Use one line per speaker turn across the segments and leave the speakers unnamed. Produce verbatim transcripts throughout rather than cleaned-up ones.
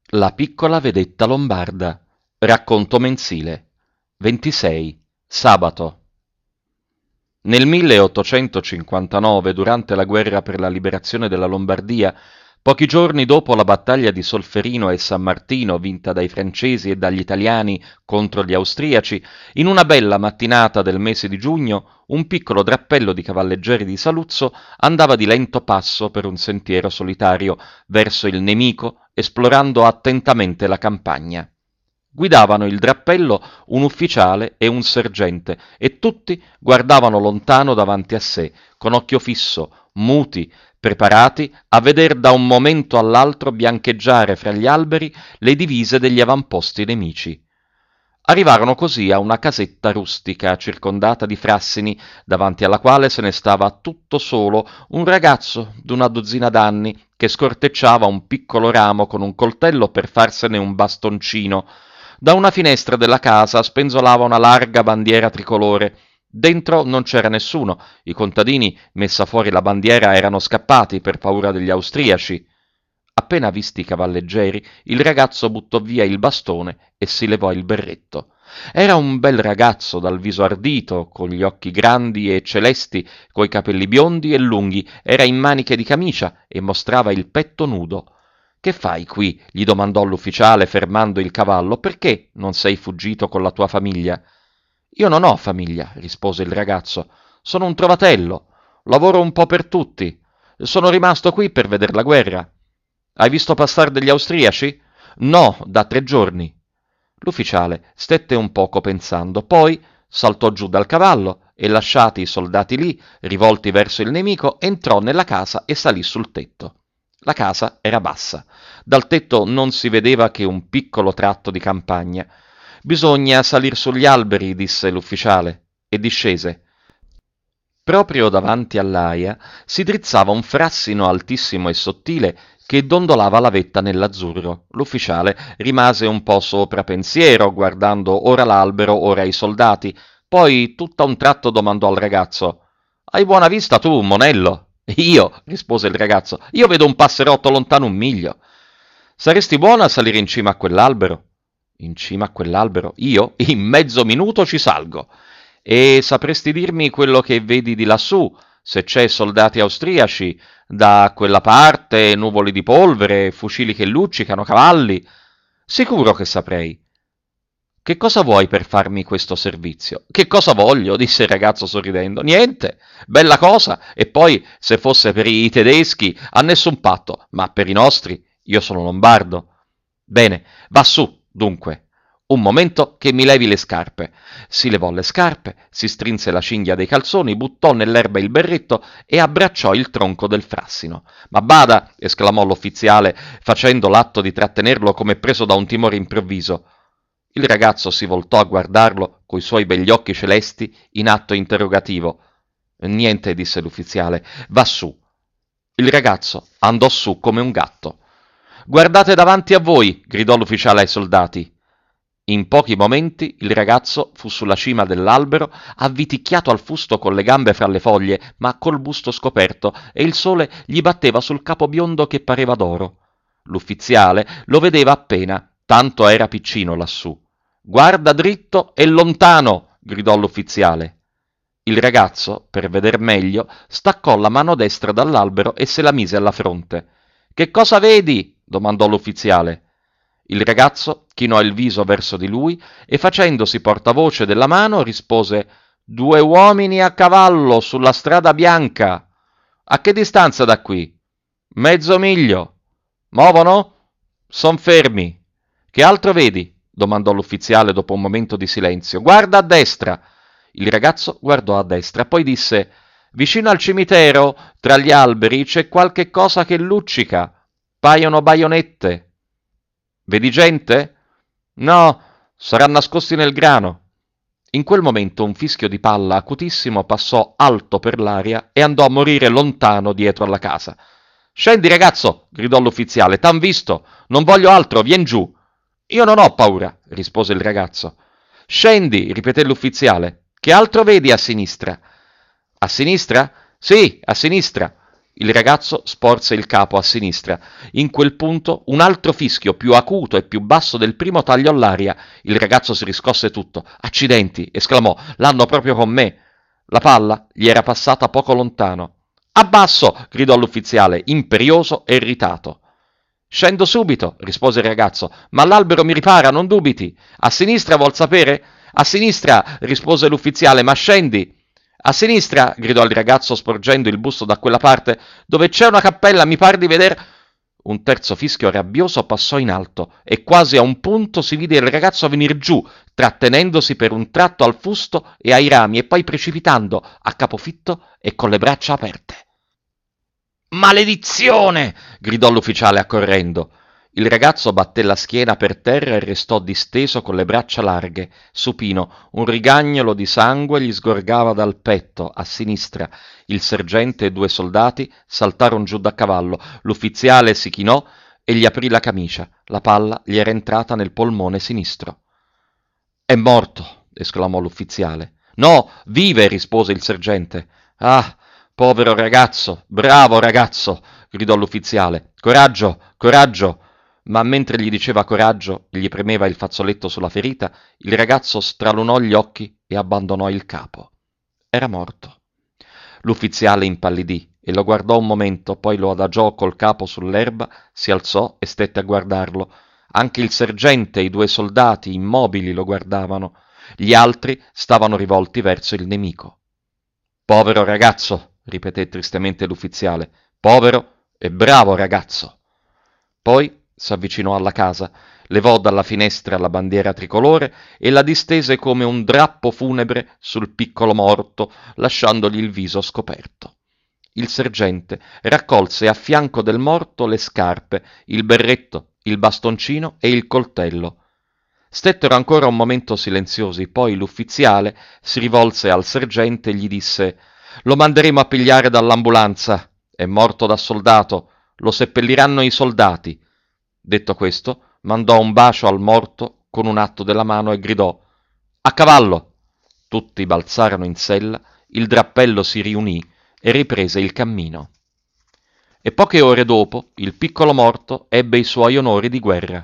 La piccola vedetta lombarda. Racconto mensile. ventisei. Sabato. Nel milleottocentocinquantanove, durante la guerra per la liberazione della Lombardia, pochi giorni dopo la battaglia di Solferino e San Martino vinta dai francesi e dagli italiani contro gli austriaci, in una bella mattinata del mese di giugno, un piccolo drappello di cavalleggeri di Saluzzo andava di lento passo per un sentiero solitario verso il nemico, esplorando attentamente la campagna. Guidavano il drappello un ufficiale e un sergente, e tutti guardavano lontano davanti a sé, con occhio fisso, muti, preparati a veder da un momento all'altro biancheggiare fra gli alberi le divise degli avamposti nemici. Arrivarono così a una casetta rustica circondata di frassini, davanti alla quale se ne stava tutto solo un ragazzo d'una dozzina d'anni che scortecciava un piccolo ramo con un coltello per farsene un bastoncino. Da una finestra della casa spenzolava una larga bandiera tricolore. Dentro non c'era nessuno, i contadini, messa fuori la bandiera, erano scappati per paura degli austriaci. Appena visti i cavalleggeri, il ragazzo buttò via il bastone e si levò il berretto. Era un bel ragazzo dal viso ardito, con gli occhi grandi e celesti, coi capelli biondi e lunghi, era in maniche di camicia e mostrava il petto nudo. «Che fai qui?» gli domandò l'ufficiale fermando il cavallo. «Perché non sei fuggito con la tua famiglia?» «Io non ho famiglia», rispose il ragazzo. «Sono un trovatello. Lavoro un po' per tutti. Sono rimasto qui per veder la guerra». «Hai visto passare degli austriaci?» «No, da tre giorni». L'ufficiale stette un poco pensando, poi saltò giù dal cavallo e, lasciati i soldati lì, rivolti verso il nemico, entrò nella casa e salì sul tetto. La casa era bassa. Dal tetto non si vedeva che un piccolo tratto di campagna. «Bisogna salir sugli alberi», disse l'ufficiale, e discese. Proprio davanti all'aia si drizzava un frassino altissimo e sottile che dondolava la vetta nell'azzurro. L'ufficiale rimase un po' sopra pensiero, guardando ora l'albero, ora i soldati. Poi, tutt'a un tratto, domandò al ragazzo: «Hai buona vista tu, monello?» «Io», rispose il ragazzo, «io vedo un passerotto lontano un miglio». «Saresti buono a salire in cima a quell'albero?» «In cima a quell'albero? Io? In mezzo minuto ci salgo». «E sapresti dirmi quello che vedi di lassù, se c'è soldati austriaci, da quella parte, nuvoli di polvere, fucili che luccicano, cavalli?» «Sicuro che saprei». «Che cosa vuoi per farmi questo servizio?» «Che cosa voglio?» disse il ragazzo sorridendo. «Niente, bella cosa, e poi se fosse per i tedeschi a nessun patto, ma per i nostri io sono lombardo». «Bene, va su, dunque. Un momento che mi levi le scarpe». Si levò le scarpe, si strinse la cinghia dei calzoni, buttò nell'erba il berretto e abbracciò il tronco del frassino. «Ma bada!» esclamò l'ufficiale, facendo l'atto di trattenerlo come preso da un timore improvviso. Il ragazzo si voltò a guardarlo coi suoi begli occhi celesti in atto interrogativo. «Niente», disse l'ufficiale, «va su». Il ragazzo andò su come un gatto. «Guardate davanti a voi!» gridò l'ufficiale ai soldati. In pochi momenti il ragazzo fu sulla cima dell'albero, avviticchiato al fusto con le gambe fra le foglie, ma col busto scoperto, e il sole gli batteva sul capo biondo che pareva d'oro. L'ufficiale lo vedeva appena, tanto era piccino lassù. «Guarda dritto e lontano!» gridò l'ufficiale. Il ragazzo, per veder meglio, staccò la mano destra dall'albero e se la mise alla fronte. «Che cosa vedi?» domandò l'ufficiale. Il ragazzo chinò il viso verso di lui e, facendosi portavoce della mano, rispose: «Due uomini a cavallo sulla strada bianca». «A che distanza da qui?» «Mezzo miglio». «Movono?» «Son fermi». «Che altro vedi?» domandò l'ufficiale dopo un momento di silenzio. «Guarda a destra». Il ragazzo guardò a destra, poi disse: «Vicino al cimitero, tra gli alberi, c'è qualche cosa che luccica. Paiono baionette». «Vedi gente?» «No, sarà nascosti nel grano». In quel momento un fischio di palla acutissimo passò alto per l'aria e andò a morire lontano dietro alla casa. «Scendi, ragazzo!» gridò l'ufficiale. «T'han visto! Non voglio altro, vien giù!» «Io non ho paura», rispose il ragazzo. «Scendi!» ripeté l'ufficiale. «Che altro vedi a sinistra?» «A sinistra?» «Sì, a sinistra». Il ragazzo sporse il capo a sinistra. In quel punto un altro fischio, più acuto e più basso del primo, tagliò l'aria. Il ragazzo si riscosse tutto. «Accidenti!» esclamò. «L'hanno proprio con me!» La palla gli era passata poco lontano. «Abbasso!» gridò l'ufficiale, imperioso e irritato. «Scendo subito!» rispose il ragazzo. «Ma l'albero mi ripara, non dubiti!» «A sinistra, vuol sapere?» «A sinistra!» rispose l'ufficiale. «Ma scendi!» «A sinistra!» gridò il ragazzo sporgendo il busto da quella parte. «Dove c'è una cappella, mi pare di vedere...» Un terzo fischio rabbioso passò in alto e quasi a un punto si vide il ragazzo venir giù, trattenendosi per un tratto al fusto e ai rami e poi precipitando a capofitto e con le braccia aperte. «Maledizione!» gridò l'ufficiale accorrendo. Il ragazzo batté la schiena per terra e restò disteso con le braccia larghe, supino. Un rigagnolo di sangue gli sgorgava dal petto, a sinistra. Il sergente e due soldati saltarono giù da cavallo. L'ufficiale si chinò e gli aprì la camicia. La palla gli era entrata nel polmone sinistro. «È morto!» esclamò l'ufficiale. «No, vive!» rispose il sergente. «Ah, povero ragazzo! Bravo ragazzo!» gridò l'ufficiale. «Coraggio! Coraggio!» Ma mentre gli diceva coraggio e gli premeva il fazzoletto sulla ferita, il ragazzo stralunò gli occhi e abbandonò il capo. Era morto. L'ufficiale impallidì e lo guardò un momento, poi lo adagiò col capo sull'erba, si alzò e stette a guardarlo. Anche il sergente e i due soldati immobili lo guardavano. Gli altri stavano rivolti verso il nemico. «Povero ragazzo!» ripeté tristemente l'ufficiale. «Povero e bravo ragazzo!» Poi s'avvicinò alla casa, levò dalla finestra la bandiera tricolore e la distese come un drappo funebre sul piccolo morto, lasciandogli il viso scoperto. Il sergente raccolse a fianco del morto le scarpe, il berretto, il bastoncino e il coltello. Stettero ancora un momento silenziosi, poi l'ufficiale si rivolse al sergente e gli disse: «Lo manderemo a pigliare dall'ambulanza. È morto da soldato. Lo seppelliranno i soldati». Detto questo, mandò un bacio al morto con un atto della mano e gridò: «A cavallo!» Tutti balzarono in sella, il drappello si riunì e riprese il cammino. E poche ore dopo il piccolo morto ebbe i suoi onori di guerra.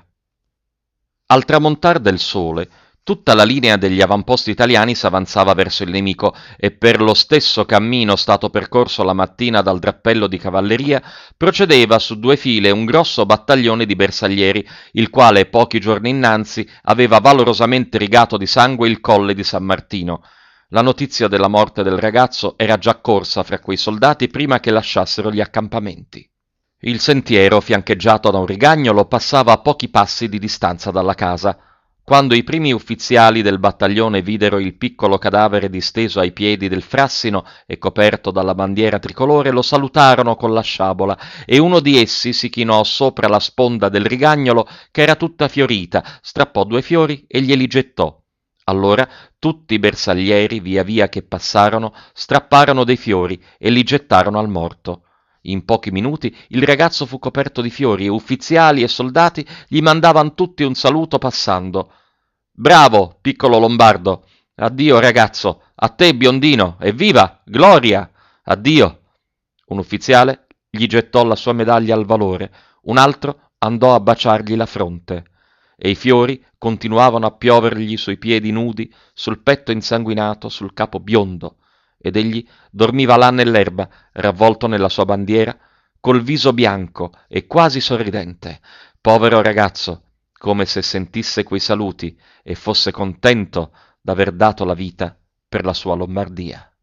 Al tramontar del sole, tutta la linea degli avamposti italiani s'avanzava verso il nemico e per lo stesso cammino stato percorso la mattina dal drappello di cavalleria procedeva su due file un grosso battaglione di bersaglieri, il quale pochi giorni innanzi aveva valorosamente rigato di sangue il colle di San Martino. La notizia della morte del ragazzo era già corsa fra quei soldati prima che lasciassero gli accampamenti. Il sentiero, fiancheggiato da un rigagnolo, passava a pochi passi di distanza dalla casa. Quando i primi ufficiali del battaglione videro il piccolo cadavere disteso ai piedi del frassino e coperto dalla bandiera tricolore, lo salutarono con la sciabola e uno di essi si chinò sopra la sponda del rigagnolo, che era tutta fiorita, strappò due fiori e glieli gettò. Allora tutti i bersaglieri, via via che passarono, strapparono dei fiori e li gettarono al morto. In pochi minuti il ragazzo fu coperto di fiori e ufficiali e soldati gli mandavan tutti un saluto passando. «Bravo, piccolo Lombardo! Addio, ragazzo! A te, biondino! Evviva! Gloria! Addio!» Un ufficiale gli gettò la sua medaglia al valore, un altro andò a baciargli la fronte, e i fiori continuavano a piovergli sui piedi nudi, sul petto insanguinato, sul capo biondo, ed egli dormiva là nell'erba, ravvolto nella sua bandiera, col viso bianco e quasi sorridente. Povero ragazzo, come se sentisse quei saluti e fosse contento d'aver dato la vita per la sua Lombardia.